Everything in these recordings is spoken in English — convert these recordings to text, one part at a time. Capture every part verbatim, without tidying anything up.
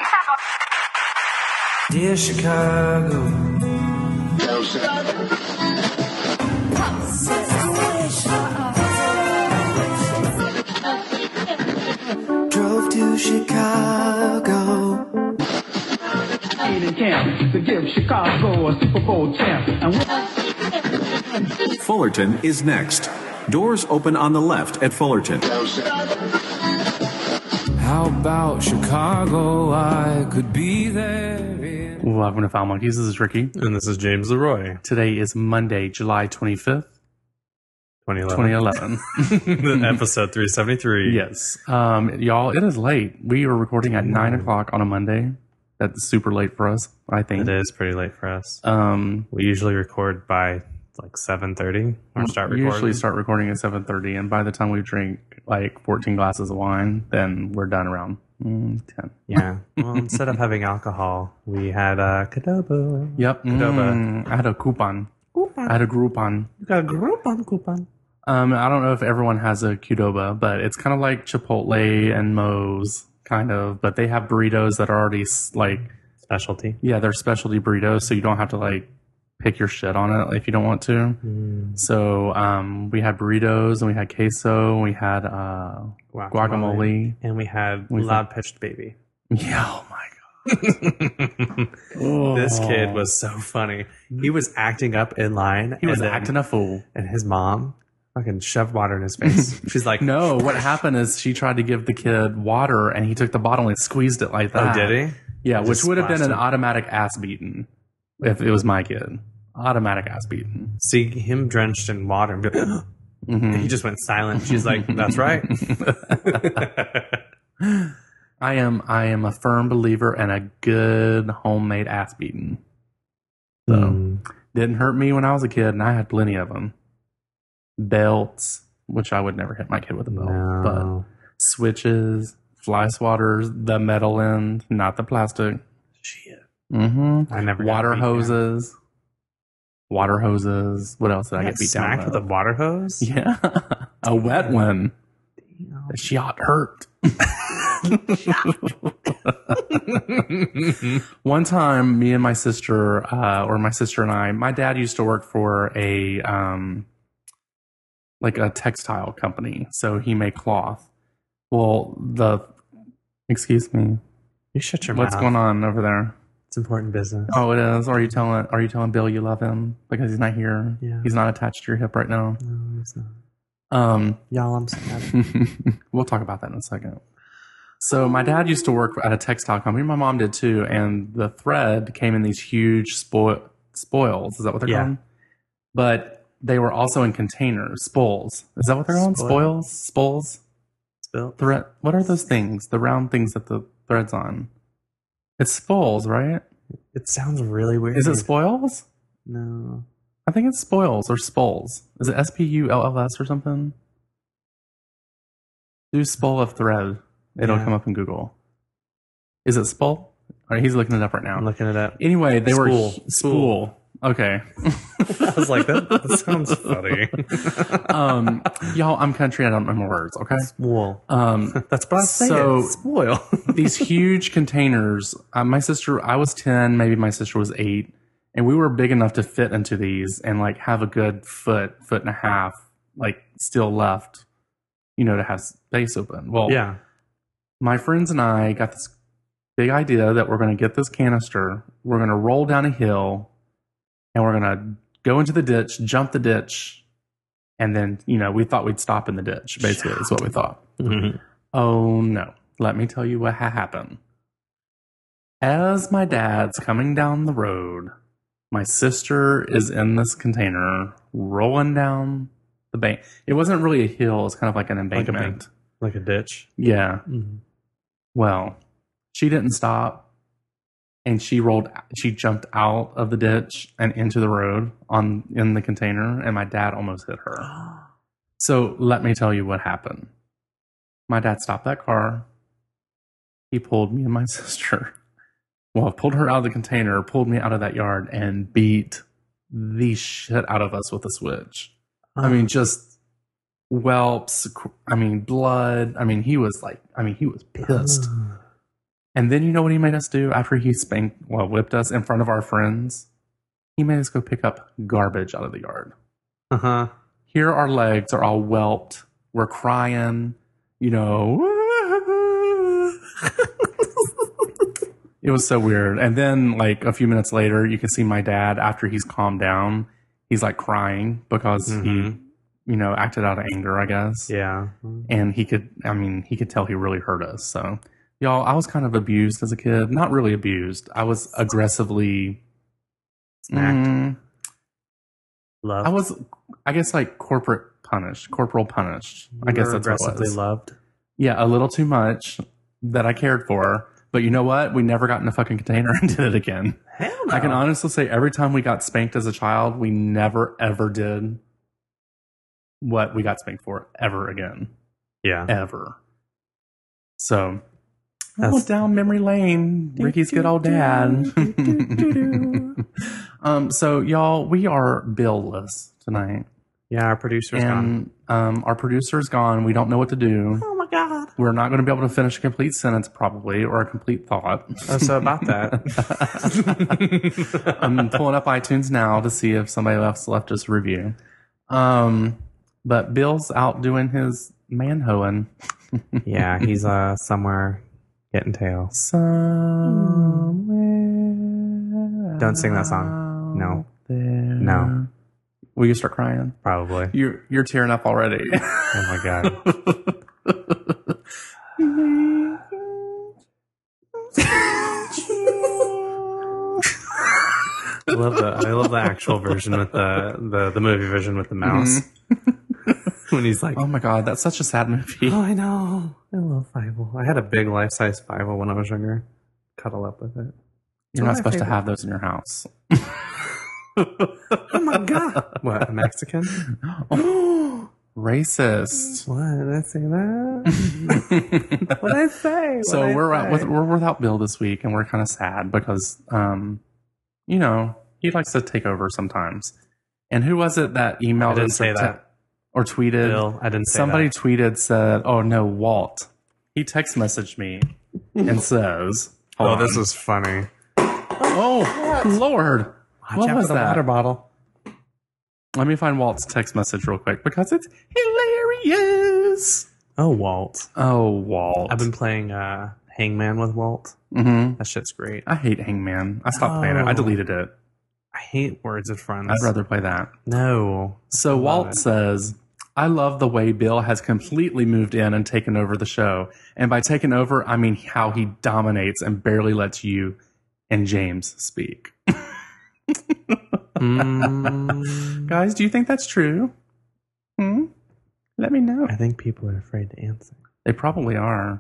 Dear Chicago. Drove to Chicago. In camp to give Chicago a Super Bowl champ. And Fullerton is next. Doors open on the left at Fullerton. How about Chicago? I could be there. In... Welcome to Foul Monkeys. This is Ricky. And this is James Leroy. Today is Monday, July twenty-fifth, twenty eleven. twenty eleven. Episode three seventy-three. Yes. Um, y'all, it is late. We are recording at nine o'clock on a Monday. That's super late for us, I think. It is pretty late for us. Um, we usually record by like seven thirty or start we recording. usually start recording at seven thirty, and by the time we drink like fourteen glasses of wine, then we're done around mm, ten. Yeah. Well, instead of having alcohol, we had a Qdoba. Yep. Qdoba. Mm, I had a coupon. Coupon. I had a Groupon. You got a Groupon coupon. Um, I don't know if everyone has a Qdoba, but it's kind of like Chipotle and Moe's, kind of. But they have burritos that are already like specialty. Yeah, they're specialty burritos, so you don't have to like pick your shit on it if you don't want to. Mm. So um, we had burritos and we had queso, and we had uh, guacamole. guacamole, and we had we loud pitched baby. Yeah, oh my god. Oh. This kid was so funny. He was acting up in line. He was then, acting a fool, and his mom fucking shoved water in his face. She's like, no, what happened is she tried to give the kid water and he took the bottle and squeezed it like that. Oh, did he? Yeah, Just which would have been an him. automatic ass beating if it was my kid. Automatic ass beating. See him drenched in water and, be like, mm-hmm. and he just went silent. She's like, that's right. I am I am a firm believer in a good homemade ass beating. So mm. didn't hurt me when I was a kid, and I had plenty of them. Belts, which I would never hit my kid with a belt, no. but switches, fly swatters, the metal end, not the plastic. Shit. Mm-hmm. I never water got beat hoses. Down. Water hoses. What else did I, I get beat down with? With a water hose? Yeah. A wet one. Damn. The shot hurt. One time, me and my sister, uh, or my sister and I, my dad used to work for a, um, like a textile company. So he made cloth. Well, the, excuse me. You shut your What's mouth. going on over there? It's important business. Oh, it is. Are you telling, are you telling Bill you love him because he's not here? Yeah. He's not attached to your hip right now. No, it's not. Um, Y'all, I'm sad. We'll talk about that in a second. So my dad used to work at a textile company. My mom did too. And the thread came in these huge spoil spoils. Is that what they're yeah. called? But they were also in containers. Spoils. Is that what they're called? Spoil. Spoils? Spoils? Spill. Thread. What are those things? The round things that the thread's on. It's spoils, right? It sounds really weird. Is it spoils? No. I think it's spoils or spoils. Is it S P U L L S or something? Do spool of thread. It'll yeah. come up in Google. Is it spool? All right, he's looking it up right now. I'm looking it up. Anyway, they spool. were spool. spool. Okay. I was like, that, that sounds funny. um, y'all, I'm country. I don't remember words. Okay. Spoil. Um, that's what I was saying. So spoil. These huge containers. Uh, my sister, I was ten. Maybe my sister was eight. And we were big enough to fit into these and like have a good foot, foot and a half, like still left, you know, to have space open. Well, yeah. My friends and I got this big idea that we're going to get this canister, we're going to roll down a hill, and we're going to go into the ditch, jump the ditch, and then, you know, we thought we'd stop in the ditch, basically, is what we thought. Mm-hmm. Oh, no. Let me tell you what ha- happened. As my dad's coming down the road, my sister is in this container rolling down the bank. It wasn't really a hill. It's kind of like an embankment. Like a, bank, like a ditch. Yeah. Mm-hmm. Well, she didn't stop, and she rolled. She jumped out of the ditch and into the road on in the container, and my dad almost hit her. So let me tell you what happened. My dad stopped that car. He pulled me and my sister. Well, pulled her out of the container, pulled me out of that yard, and beat the shit out of us with a switch. I mean, just whelps. I mean, blood. I mean, he was like, I mean, he was pissed. And then you know what he made us do after he spanked, well, whipped us in front of our friends? He made us go pick up garbage out of the yard. Uh huh. Here our legs are all whelped. We're crying, you know. It was so weird. And then like a few minutes later, you can see my dad after he's calmed down. He's like crying because Mhm. he, you know, acted out of anger, I guess. Yeah. And he could, I mean, he could tell he really hurt us. So, y'all, I was kind of abused as a kid. Not really abused. I was aggressively Smacked. mm, Loved. I was, I guess, like corporate punished, corporal punished. I You guess were that's what it aggressively was. loved. Yeah, a little too much that I cared for. But you know what? We never got in a fucking container and did it again. Hell no. I can honestly say every time we got spanked as a child, we never ever did what we got spanked for ever again. Yeah. Ever. So, That's- oh, down memory lane, Ricky's good old dad. um, so y'all, we are bill-less tonight. Yeah, our producer's gone. And um, our producer's gone. We don't know what to do. Oh my god. We're not going to be able to finish a complete sentence, probably, or a complete thought. Oh, so about that. I'm pulling up iTunes now to see if somebody else left us a review. Um, but Bill's out doing his man hoeing. Yeah, he's uh somewhere getting tail. Somewhere. Don't sing that song. No. There. No. Will you start crying? Probably. You're you're tearing up already. Oh my god. I love the I love the actual version with the the, the movie version with the mouse. When he's like, Oh my god, that's such a sad movie. oh, I know. I love Fievel. I had a big life size Fievel when I was younger. Cuddle up with it. You're one not of my supposed to favorite- have those in your house. Oh my god. What, a Mexican? Racist. What did I say that? What did I say? So What'd I we're say? with, we're without Bill this week, and we're kind of sad because, um, you know, he likes to take over sometimes. And who was it that emailed I didn't us say or te- that. or tweeted? Bill, I didn't say Somebody that. tweeted said, "Oh no, Walt." He text messaged me and says, Oh, hold this on. is funny. Oh Lord, Watch what out was for the that? water bottle. Let me find Walt's text message real quick because it's hilarious. Oh, Walt. Oh, Walt. I've been playing uh, Hangman with Walt. hmm That shit's great. I hate Hangman. I stopped playing it. I Oh. deleted it. I hate Words of Friends. I'd rather play that. No. So Love Walt it. says, I love the way Bill has completely moved in and taken over the show. And by taking over, I mean how he dominates and barely lets you and James speak. Mm, Guys, do you think that's true? Hmm? Let me know. I think people are afraid to answer. They probably are.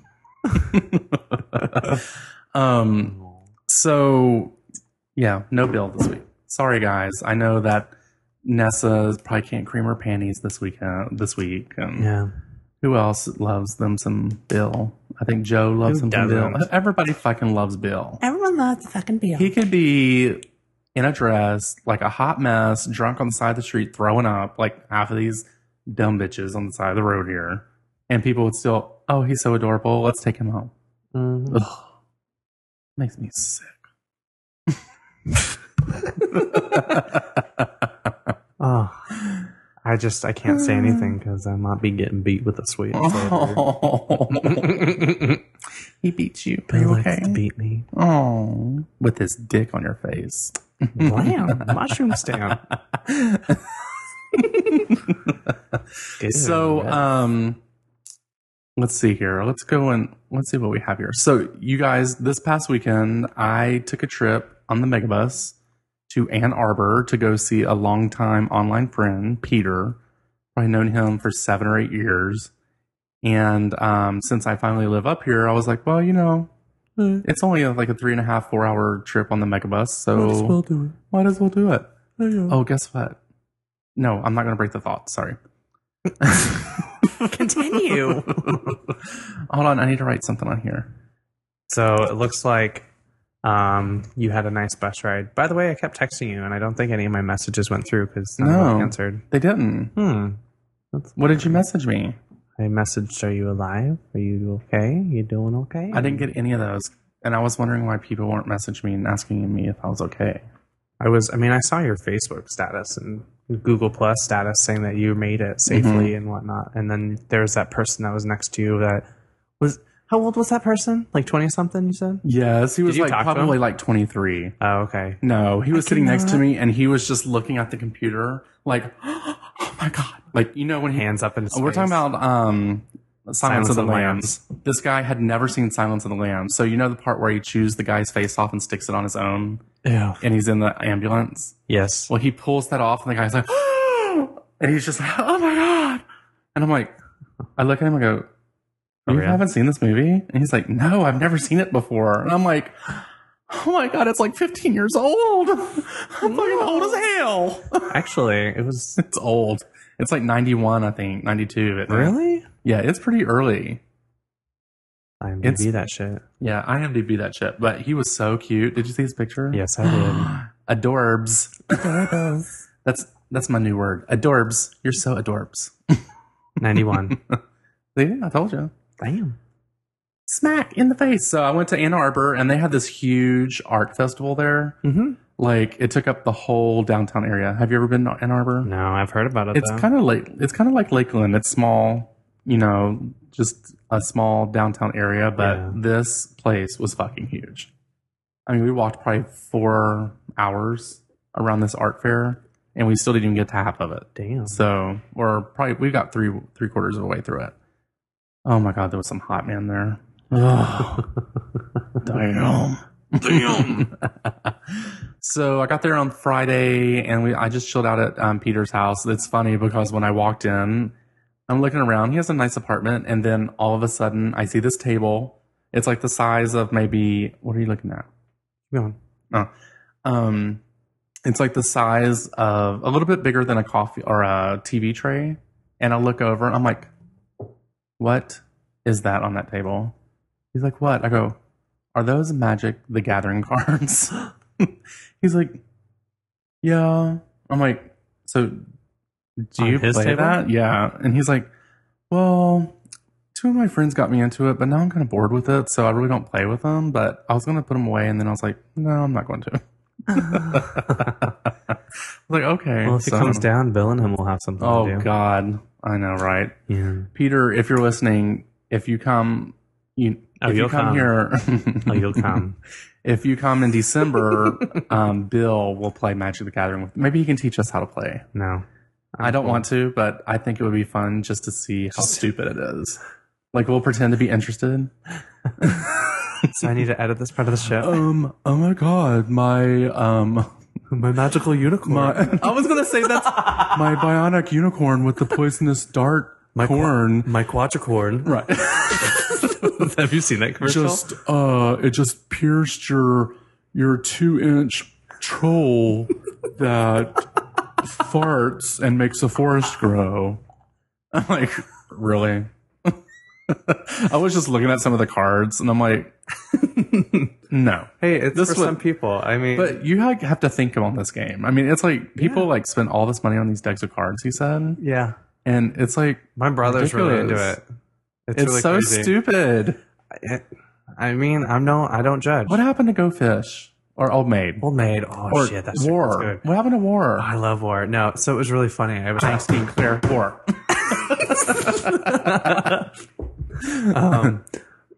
um. So, yeah, no Bill this week. Sorry, guys. I know that Nessa probably can't cream her panties this weekend. This week, and Yeah. who else loves them some Bill? I think Joe loves Who them some Bill. doesn't? Everybody fucking loves Bill. Everyone loves fucking Bill. He could be in a dress, like a hot mess, drunk on the side of the street, throwing up, like half of these dumb bitches on the side of the road here, and people would still, oh, he's so adorable. Let's take him home. Mhm. Ugh. Makes me sick. Oh, I just I can't say anything because I might be getting beat with a sweet. Oh. He beats you. Are He you likes okay? to beat me. Oh, with his dick on your face. Blam! Mushroom stand. So, um, let's see here. Let's go and let's see what we have here. So, you guys, this past weekend, I took a trip on the Megabus to Ann Arbor to go see a longtime online friend, Peter. I've known him for seven or eight years. And um, since I finally live up here, I was like, well, you know, it's only like a three and a half, four hour trip on the Megabus. So Might as well do it. Might as well do it. Yeah. Oh, guess what? No, I'm not going to break the thought. Sorry. Continue. Hold on. I need to write something on here. So it looks like um, you had a nice bus ride. By the way, I kept texting you, and I don't think any of my messages went through because none of No. them answered. They didn't. Hmm. What did you message me? I messaged, "Are you alive? Are you okay? You doing okay?" I didn't get any of those. And I was wondering why people weren't messaging me and asking me if I was okay. I was. I mean, I saw your Facebook status and Google Plus status saying that you made it safely Mm-hmm. and whatnot. And then there's that person that was next to you that was. How old was that person? Like twenty something? You said. Yes, he was you like talk to probably him? like twenty-three. Oh, okay. No, he was sitting next to cannot- me and he was just looking at the computer like, oh my God. Like, you know, when he, Hands up in his we're face. talking about um, Silence, of the Lambs. This guy had never seen Silence of the Lambs. So, you know, the part where he chews the guy's face off and sticks it on his own Yeah. and he's in the ambulance? Yes. Well, he pulls that off and the guy's like, and he's just like, oh my God. And I'm like, I look at him and go, you yeah? haven't seen this movie? And he's like, no, I've never seen it before. And I'm like, oh my God, it's like fifteen years old. I'm fucking old as hell. Actually, it was. It's old. It's like ninety-one, I think, ninety-two. isn't it? Really? Yeah, it's pretty early. I It's- be that shit. Yeah, I M D B that shit. But he was so cute. Did you see his picture? Yes, I Adorbs. did. That's that's my new word. Adorbs. You're so adorbs. ninety-one. See, I told you. Damn. Smack in the face. So I went to Ann Arbor and they had this huge art festival there. Mm-hmm. Like it took up the whole downtown area. Have you ever been to Ann Arbor? No, I've heard about it. It's though. kind of like it's kind of like Lakeland. It's small, you know, just a small downtown area. But Yeah. this place was fucking huge. I mean, we walked probably four hours around this art fair, and we still didn't even get to half of it. Damn. So we're probably we got three three quarters of the way through it. Oh my God, there was some hot man there. Oh, damn. Damn. So I got there on Friday and we I just chilled out at um, Peter's house. It's funny because when I walked in, I'm looking around. He has a nice apartment, and then all of a sudden I see this table. It's like the size of maybe what are you looking at? Go on. Oh, um, it's like the size of a little bit bigger than a coffee or a T V tray. And I look over and I'm like, what is that on that table? He's like, what? I go, are those Magic the Gathering cards? He's like, yeah. I'm like, so do On you his play table? that? Yeah. And he's like, well, two of my friends got me into it, but now I'm kind of bored with it, so I really don't play with them. But I was going to put them away, and then I was like, no, I'm not going to. I was like, okay. Well, if so- it comes down, Bill and him will have something Oh, to do. God. I know, right? Yeah. Peter, if you're listening, if you come, you, Oh, if you you'll come, come. here, Oh, you'll come. if you come in December, um, Bill will play Magic the Gathering with. Maybe he can teach us how to play. No. I don't want to, but I think it would be fun just to see how stupid it is. Like we'll pretend to be interested. So I need to edit this part of the show. Um. Oh my God. My um. My magical unicorn. My. I was gonna say that's my bionic unicorn with the poisonous dart My qua- corn. My quadricorn. Right. Have you seen that commercial? Just uh, it just pierced your your two inch troll that farts and makes a forest grow. I'm like, really? I was just looking at some of the cards and I'm like, no. Hey, it's This for would- some people. I mean, But you ha- have to think on this game. I mean, it's like people Yeah. like spend all this money on these decks of cards. He said, yeah, and it's like my brother's really into ridiculous. it. It's, it's, really so crazy. stupid. I, I mean, I'm no, I don't judge. What happened to Go Fish or Old Maid Old Maid. Oh or shit, that's War? that's good. What happened to War? I love War. No, so it was really funny. I was Asking Claire War. um,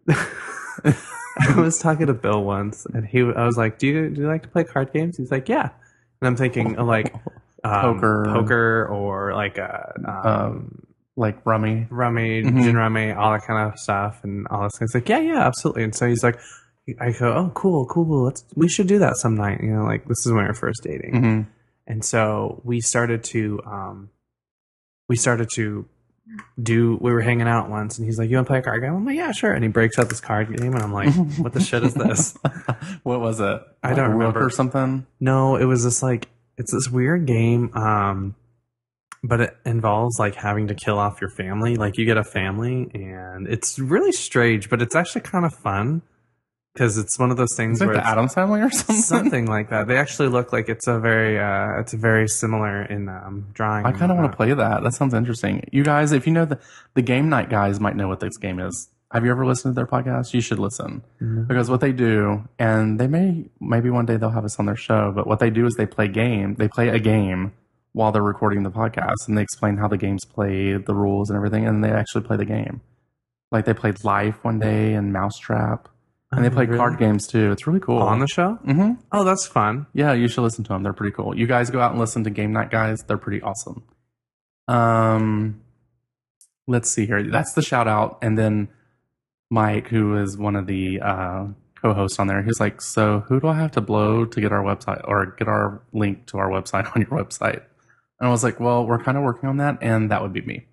I was talking to Bill once, and he, I was like, "Do you do you like to play card games?" He's like, "Yeah," and I'm thinking of like um, Poker. poker, or like a um, um, like Rummy. rummy, Mhm. gin rummy, all that kind of stuff, and all this. He's like, "Yeah, yeah, absolutely." And so he's like, "I go, oh, cool, cool, cool. Let's we should do that some night." You know, like this is when we were first dating, hmm and so we started to um, we started to do we were hanging out once, and he's like, "You want to play a card game?" I'm like, "Yeah, sure." And he breaks out this card game, and I'm like, "What the shit is this?" What was it? I Like don't Rook remember. or something. No, it was this like it's this weird game, um, but it involves like having to kill off your family. Like you get a family, and it's really strange, but it's actually kind of fun. because it's one of those things Is it where the it's Addams Family or something? something like that. They actually look like it's a very, uh, it's very similar in um, drawing. I kind of want to play that. That sounds interesting. You guys, if you know the the game night guys, might know what this game is. Have you ever listened to their podcast? You should listen Mm-hmm. because what they do, and they may maybe one day they'll have us on their show. But what they do is they play game. They play a game while they're recording the podcast, and they explain how the game's played, the rules, and everything. And they actually play the game. Like they played Life one day and Mousetrap, and they Oh, play really? card games too. It's really cool. On the show? Mm-hmm. Oh, that's fun. Yeah, you should listen to them. They're pretty cool. You guys go out and listen to Game Night Guys. They're pretty awesome. Um, let's see here. That's the shout out. And then Mike, who is one of the uh, co-hosts on there, he's like, so who do I have to blow to get our website or get our link to our website on your website? And I was like, well, we're kind of working on that. And that would be me.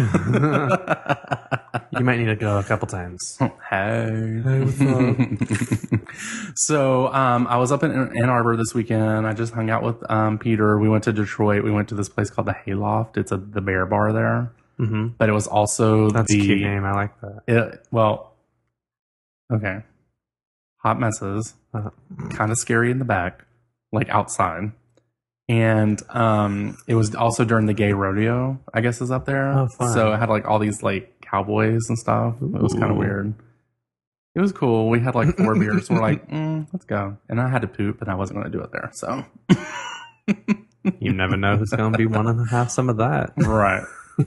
You might need to go a couple times. Hey. So um, I was up in Ann Arbor this weekend. I just hung out with um, Peter. We went to Detroit. We went to this place called the Hayloft. It's a the bear bar there. Mm-hmm. But it was also That's the a cute name. I like that. It, well, okay. Hot messes. Uh-huh. Kind of scary in the back, like outside. And um, it was also during the gay rodeo, I guess, is up there. Oh, fun. So it had like all these like cowboys and stuff. It was kind of Ooh. weird. It was cool. We had like four beers. We're like, mm, let's go. And I had to poop, and I wasn't going to do it there. So You never know who's going to be wanting to have some of that. right.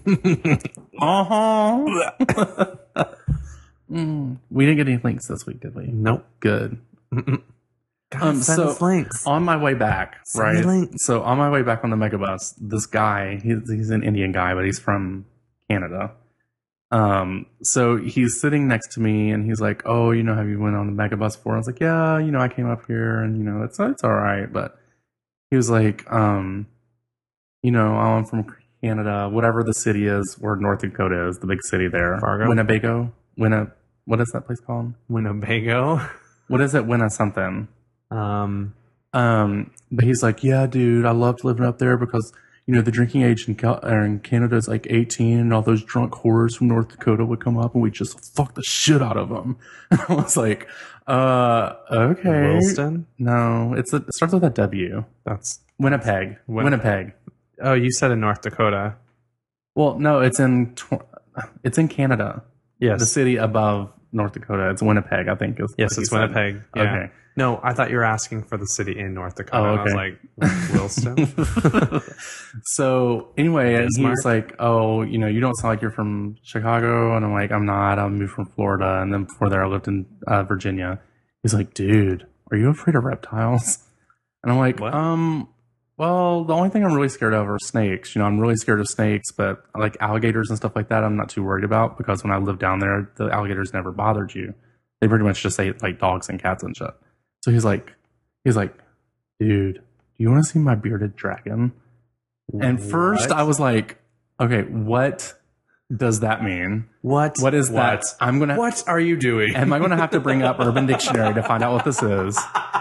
uh-huh. mm. We didn't get any links this week, did we? Nope. Good. God, Um, send so us links. on my way back, Send right? me links. So on my way back on the megabus, this guy, he's, he's an Indian guy, but he's from Canada. Um, so he's sitting next to me and he's like, oh, you know, have you went on the megabus before? I was like, yeah, you know, I came up here and, you know, it's, it's all right. But he was like, um, you know, I'm from Canada, whatever the city is where North Dakota is, the big city there. Fargo? Winnebago? Winna, what is that place called? Winnebago. What is it? Winna something. Um, Um, but he's like, yeah, dude, I loved living up there because, you know, the drinking age in, Cal- or in Canada is like eighteen, and all those drunk whores from North Dakota would come up and we just fuck the shit out of them. And I was like, uh, okay. Williston? No, it's a, it starts with a W. That's. Winnipeg. Win- Winnipeg. Oh, you said in North Dakota. Well, no, it's in, tw- it's in Canada. Yes. The city above North Dakota. It's Winnipeg, I think. Is Yes, what he it's said. Winnipeg. Yeah. Okay. No, I thought you were asking for the city in North Dakota. Oh, I was okay. like, Williston? So anyway, and he Bismarck? was like, oh, you know, you don't sound like you're from Chicago. And I'm like, I'm not. I moved from Florida. And then before there, I lived in uh, Virginia. He's like, dude, are you afraid of reptiles? And I'm like, What? um, well, the only thing I'm really scared of are snakes. You know, I'm really scared of snakes, but like alligators and stuff like that, I'm not too worried about because when I lived down there, the alligators never bothered you. They pretty much just ate like dogs and cats and shit. So he's like, he's like, dude, do you want to see my bearded dragon? And first What? I was like, okay, what does that mean? What? What is that? I'm going to, What are you doing? am I going to have to bring up Urban Dictionary to find out what this is?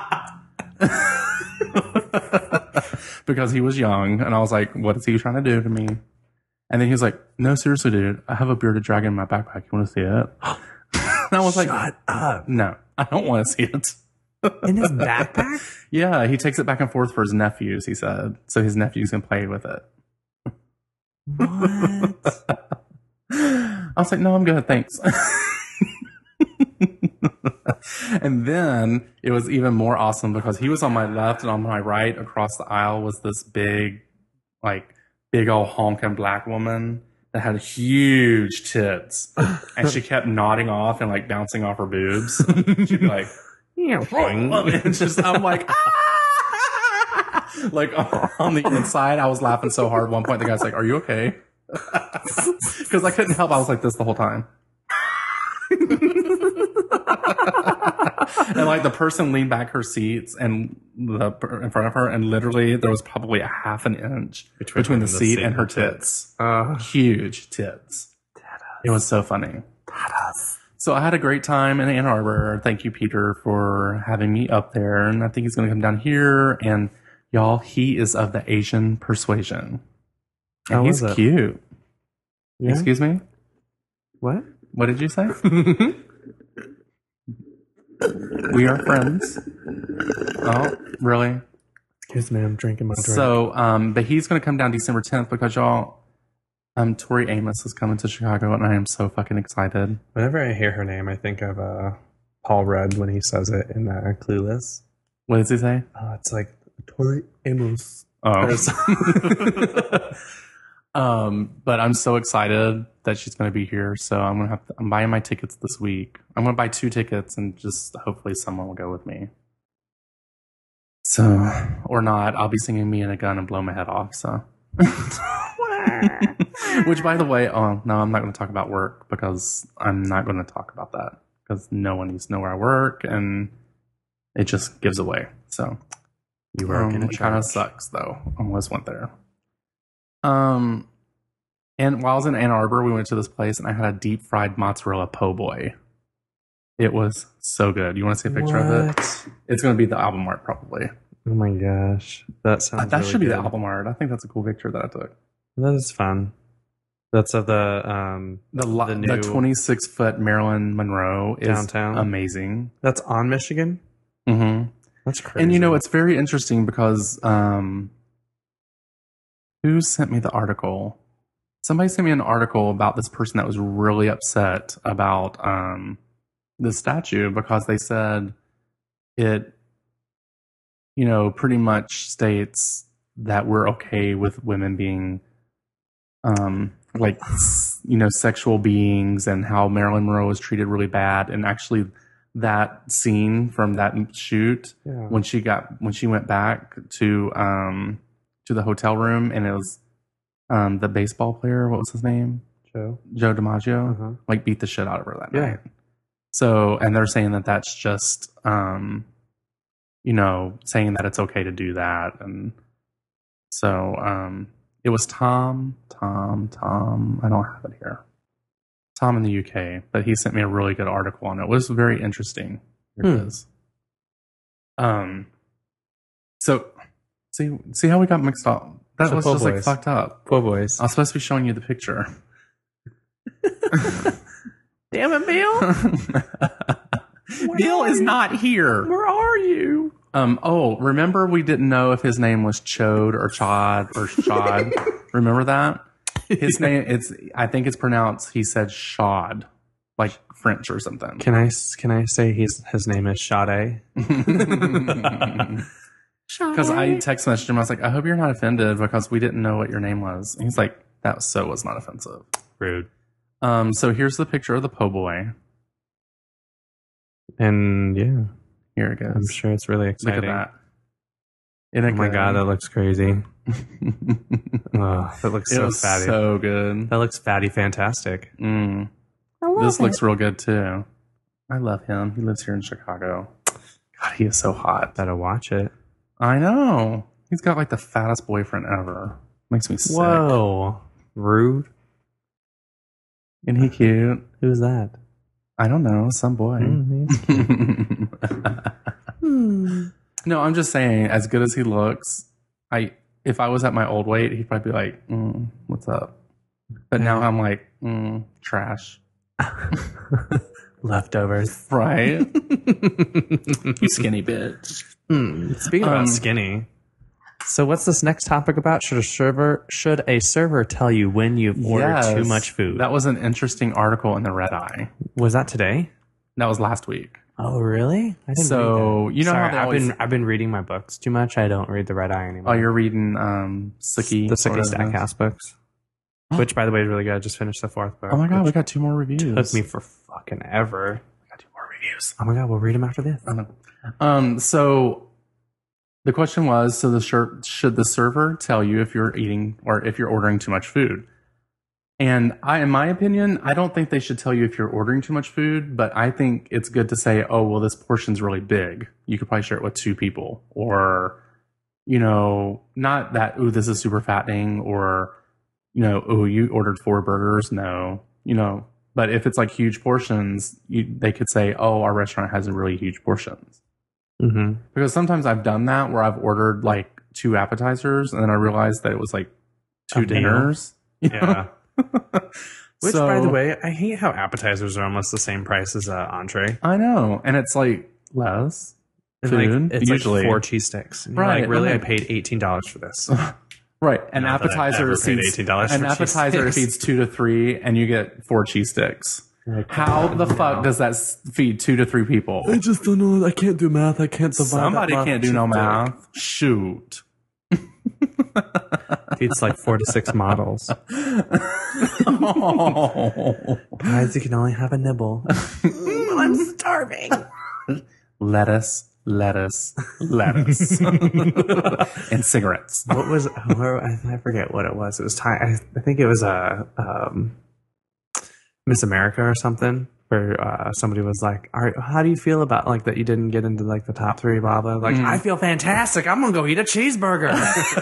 Because he was young and I was like, what is he trying to do to me? And then he was like, no, seriously, dude, I have a bearded dragon in my backpack. You want to see it? And I was like, Shut up. no, I don't want to see it. In his backpack? Yeah, he takes it back and forth for his nephews, he said. So his nephews can play with it. What? I was like, no, I'm good, thanks. And then it was even more awesome because he was on my left and on my right across the aisle was this big, like, big old honking black woman that had huge tits. And she kept nodding off and like bouncing off her boobs. She'd be like, and just, I'm like, ah! Like on the inside, I was laughing so hard. At one point, the guy's like, "Are you okay?" Because I couldn't help. I was like this the whole time. And like the person leaned back her seats and the in front of her, and literally there was probably a half an inch between, between the, the seat and her tits. Uh, Huge tits. It was so funny. So I had a great time in Ann Arbor. Thank you, Peter, for having me up there. And I think he's going to come down here. And y'all, he is of the Asian persuasion. And How he's was it? cute. Yeah? Excuse me? What? What did you say? We are friends. Oh, really? Excuse me, I'm drinking my drink. So, um, but he's going to come down December tenth because y'all, um, Tori Amos is coming to Chicago, and I am so fucking excited. Whenever I hear her name, I think of uh, Paul Rudd when he says it in uh, Clueless. What does he say? Uh, it's like Tori Amos. Oh. um, but I'm so excited that she's going to be here. So I'm going to have to, I'm buying my tickets this week. I'm going to buy two tickets and just hopefully someone will go with me. So, or not, I'll be singing Me and a Gun and blow my head off. So, which by the way, oh no, I'm not going to talk about work because I'm not going to talk about that because no one needs to know where I work and it just gives away. So, You work um, in a it kind of church. sucks though. Almost went there. Um, and while I was in Ann Arbor, we went to this place and I had a deep fried mozzarella po' boy. It was so good. You want to see a picture of it? What? It's going to be the album art probably. Oh my gosh. That sounds Uh, that really should be good. the album art. I think that's a cool picture that I took. That is fun. That's of the um The li- The the, new- twenty-six foot Marilyn Monroe is Downtown. amazing. that's on Michigan. hmm That's crazy. And you know, it's very interesting because um, who sent me the article? Somebody sent me an article about this person that was really upset about um, the statue because they said it, you know, pretty much states that we're okay with women being, um, like, s- you know, sexual beings and how Marilyn Monroe was treated really bad. And actually, that scene from that shoot Yeah. when she got when she went back to um to the hotel room and it was um the baseball player, what was his name, Joe. Joe DiMaggio, Uh-huh. like beat the shit out of her that Yeah. night. So, and they're saying that that's just um you know, saying that it's okay to do that. And so um it was Tom Tom Tom I don't have it here, Tom in the U K, but he sent me a really good article on it. It was very interesting. Here it Hmm. is. Um, so see, see how we got mixed up. That So was po' just like boys. fucked up. Poor boys. I was supposed to be showing you the picture. Damn it, Bill. Bill is not here. Where are you? Um. Oh, remember we didn't know if his name was Chode or Chod or Shod. Remember that? His name. It's. I think it's pronounced. He said Shod, like French or something. Can I can I say he's his name is Sade? Because I text messaged him. I was like, I hope you're not offended because we didn't know what your name was. And he's like, that so was not offensive. Rude. Um. So here's the picture of the po' boy. And yeah, Here it goes. I'm sure it's really Look exciting. at that. Isn't it Oh my good? god, that looks crazy. Oh, that looks it so was fatty. so good. That looks fatty fantastic. Mm. This looks real good too. I love him. He lives here in Chicago. God, he is so hot. Better watch it. I know. He's got like the fattest boyfriend ever. Makes me sick. Whoa. Rude. Isn't he cute? Who's that? I don't know. Some boy. Mm, No, I'm just saying, as good as he looks, I if I was at my old weight, he'd probably be like, mm, what's up? But now I'm like, mm, trash. Leftovers. Right? You skinny bitch. Hmm. Speaking Um, about skinny. So what's this next topic about? Should a server should a server tell you when you've ordered Yes. too much food? That was an interesting article in the Red Eye. was that today? That was last week. Oh really? I didn't So, read that. you know how Sorry, they I've always- been I've been reading my books too much. I don't read the Red Eye anymore. Oh, you're reading um, Sookie. the or Sookie whatever it is. Stackhouse books, which by the way is really good. I just finished the fourth book. Oh my god, we which got two more reviews. took me for fucking ever. We got two more reviews. Oh my god, we'll read them after this. I know. Um, so the question was: so the shirt should the server tell you if you're eating or if you're ordering too much food? And I, in my opinion, I don't think they should tell you if you're ordering too much food, but I think it's good to say, oh, well, this portion's really big. You could probably share it with two people, or, you know, not that, ooh, this is super fattening, or, you know, oh, you ordered four burgers. No, you know, but if it's like huge portions, you, they could say, oh, our restaurant has really huge portions. Mm-hmm. Because sometimes I've done that where I've ordered like two appetizers and then I realized that it was like two A meal. dinners. you know? Yeah. Which, So- by the way, I hate how appetizers are almost the same price as uh, entree. I know. And it's like, less And food. like, it's usually, like four cheese sticks. And you're Right, like, really? okay. I paid eighteen dollars for this. right? An Not that I've appetizer ever paid feeds eighteen dollars an for cheese appetizer sticks. feeds two to three, and you get four cheese sticks. Like, How the fuck does that s- feed two to three people? I just don't know. I can't do math. I can't divide. Somebody can't do no math. Shoot. Feeds like four to six models. Oh. Guys, you can only have a nibble. I'm starving. Lettuce, lettuce, lettuce, and cigarettes. What was? Where, I forget what it was. It was time. I, I think it was a uh, um, Miss America or something. Where uh, somebody was like, "All right, how do you feel about like that? You didn't get into like the top three, blah blah." Like, Mm. I feel fantastic. I'm gonna go eat a cheeseburger.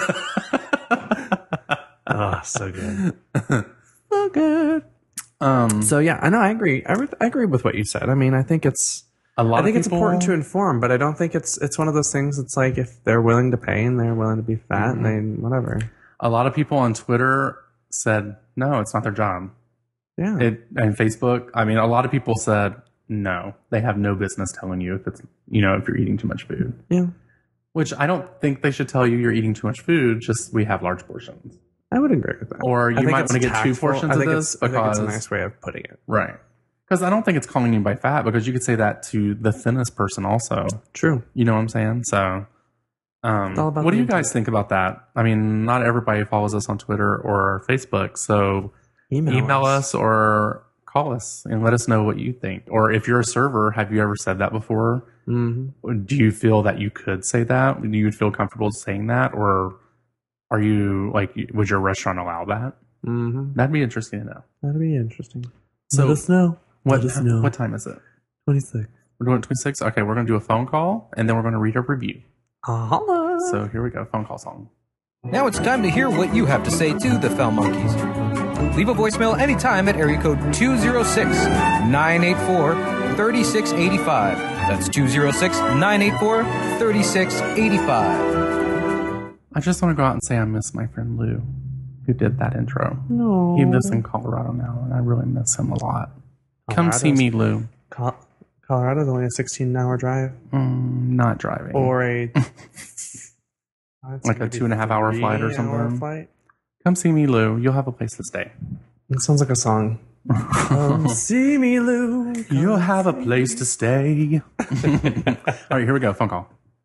Oh, so good. So good. Um, So yeah, I know. I agree. I, re- I agree with what you said. I mean, I think it's. a lot I think of it's people, important to inform, but I don't think it's it's one of those things. It's like if they're willing to pay and they're willing to be fat, Mm-hmm. and they whatever. a lot of people on Twitter said no, it's not their job. Yeah. It and Facebook. I mean, a lot of people said no, they have no business telling you if it's you know if you're eating too much food. yeah. Which I don't think they should tell you you're eating too much food. Just we have large portions, I would agree with that. or I you think might it's want to get two tactful. portions I of think this it's, I think because it's a nice way of putting it. right. Because I don't think it's calling you by fat because you could say that to the thinnest person also. True. You know what I'm saying? So, um, all about what do the you guys intent. think about that? I mean, not everybody follows us on Twitter or Facebook, so Email, email us or call us and let us know what you think. Or if you're a server, have you ever said that before? Mm-hmm. Do you feel that you could say that? Do you feel comfortable saying that? Or are you like, would your restaurant allow that? Mm-hmm. That'd be interesting to know. That'd be interesting. So Let us know. What, Let us know. what time is it? twenty-six. We're doing twenty-six? Okay, we're going to do a phone call and then we're going to read a review. Holla. So here we go. Phone call song. Now it's time to hear what you have to say to the Foul Monkeys. Leave a voicemail anytime at area code two oh six, nine eight four, three six eight five. That's two oh six, nine eight four, three six eight five. I just want to go out and say I miss my friend Lou, who did that intro. No. He lives in Colorado now, and I really miss him a lot. Come see Colorado's- me, Lou. Col- Colorado's only a sixteen-hour drive, Mm, not driving. or a Like a maybe two and a half hour flight or three-hour something? Flight. Come see me, Lou. You'll have a place to stay. It sounds like a song. Come see me, Lou. You'll have a place to stay. All right, here we go. Phone call.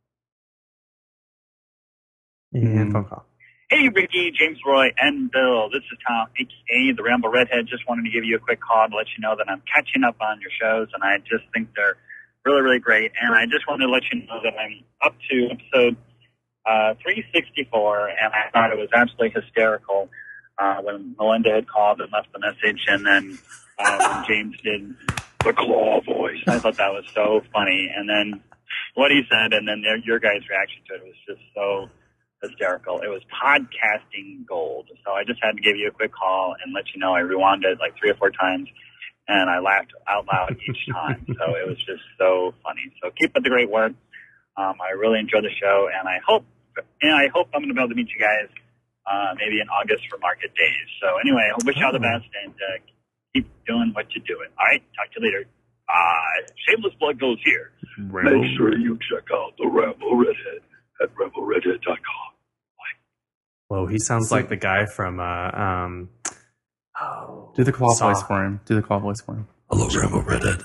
And Mm. phone call. Hey, Ricky, James Roy, and Bill. This is Tom, a k a the Ramble Redhead. Just wanted to give you a quick call to let you know that I'm catching up on your shows, and I just think they're really, really great. And I just wanted to let you know that I'm up to episode uh, three sixty-four, and I thought it was absolutely hysterical uh, when Melinda had called and left the message, and then uh, when James did the claw voice. I thought that was so funny. And then what he said, and then their, your guys' reaction to it was just so hysterical. It was podcasting gold. So I just had to give you a quick call and let you know I rewound it like three or four times, and I laughed out loud each time. So it was just so funny. So keep up the great work. Um, I really enjoyed the show, and I hope, and I hope I'm going to be able to meet you guys uh, maybe in August for Market Days. So anyway, I wish you all the best, and uh, keep doing what you're doing. All right, talk to you later. Uh, shameless plug goes here. Make sure you check out the Ramble Redhead at ramble redhead dot com. Whoa, he sounds like the guy from uh, um. Oh, Do the claw Saw. voice for him. Do the claw voice for him. Hello, Rambo Redhead.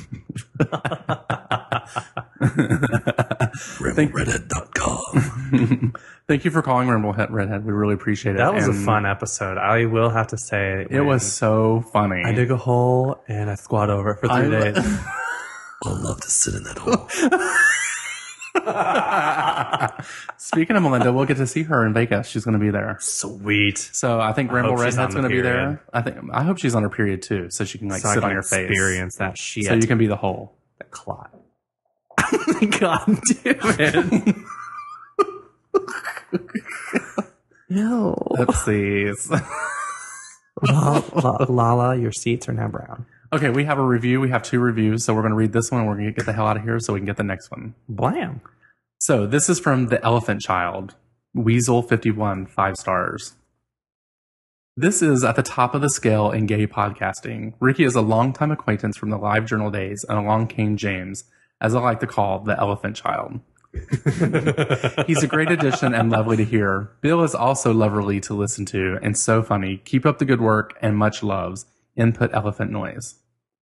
ramble redhead dot com. Thank you for calling Ramble Head Redhead. We really appreciate it. That was a And fun episode. I will have to say, It was so funny. I dig a hole and I squat over it for three I- days. I'll love to sit in that hole. Speaking of Melinda, we'll get to see her in Vegas. She's going to be there. Sweet. So I think Ramble hope she's Redhead's on going the to be there. period. I think I hope she's on her period too, so she can like So I sit can on your face. experience that shit. So you can be the hole. the clot. God damn it. No. Oopsies. La- La- Lala, your seats are now brown. Okay, we have a review. We have two reviews, so we're going to read this one and we're going to get the hell out of here so we can get the next one. Blam. So this is from The Elephant Child, Weasel fifty-one, five stars. This is at the top of the scale in gay podcasting. Ricky is a longtime acquaintance from the Live Journal days, and along came James, as I like to call the elephant child. He's a great addition and lovely to hear. Bill is also lovely to listen to and so funny. Keep up the good work and much loves. Input elephant noise.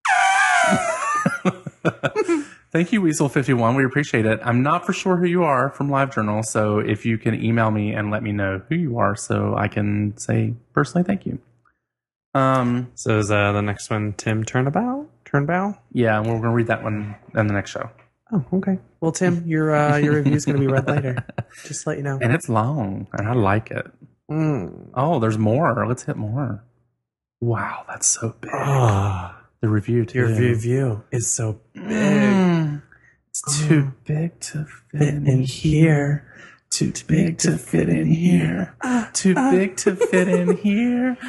Thank you, Weasel fifty-one. We appreciate it. I'm not for sure who you are from LiveJournal, so if you can email me and let me know who you are so I can say personally thank you. Um, So is uh, the next one Tim Turnabout? Turnbow? yeah, we're going to read that one in the next show. Oh, okay. Well, Tim, your uh, your review is going to be read later. Just to let you know. And it's long, and I like it. Mm. Oh, there's more. Let's hit more. Wow, that's so big. Oh, The review, too. your review is so big. Mm. It's too big to fit in, in here. Too big to fit in here. Too big to fit in here.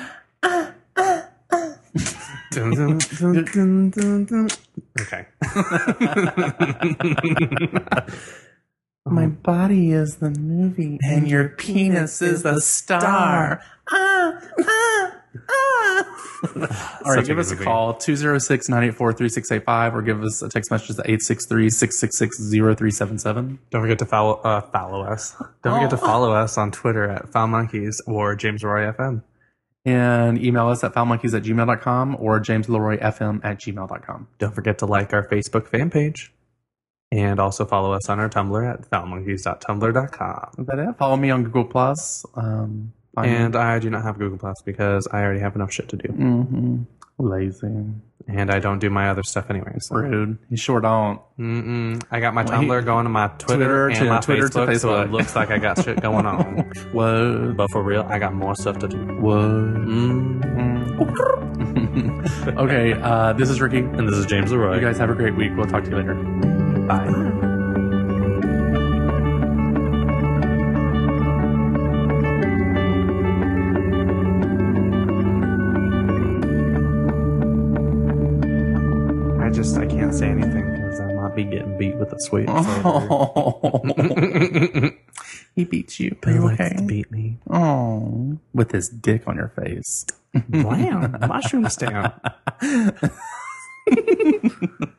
Dun, dun, dun, dun, dun, dun. Okay. My body is the movie, and your penis is the star. Ah, ah, ah. All right, Such a give good us a movie. call, two oh six, nine eight four, three six eight five, or give us a text message at eight six three, six six six, zero three seven seven. Don't forget to follow uh, follow us. Don't forget to follow us on Twitter at Foul Monkeys or James Roy F M. And email us at foulmonkeys at gmail dot com or jamesleroyfm at gmail dot com. Don't forget to like our Facebook fan page. And also follow us on our Tumblr at foul monkeys dot tumblr dot com. Is that it? Follow me on Google Plus. Um, find And I do not have Google Plus because I already have enough shit to do. mm-hmm. Lazy. And I don't do my other stuff anyway. So. Rude. You sure don't. Mm-mm. I got my Well, Tumblr he- going to my Twitter, Twitter and to- my Twitter to Facebook, so Facebook. it looks like I got shit going on. Whoa. But for real, I got more stuff to do. Whoa. Mm. Okay, uh, this is Ricky. And this is James Leroy. You guys have a great week. We'll talk to you later. Bye. I just, I can't say anything because I might be getting beat with a sweet. Oh. He beats you. Are He you likes okay? to beat me. Oh, with his dick on your face. Blam! Mushroom stamp.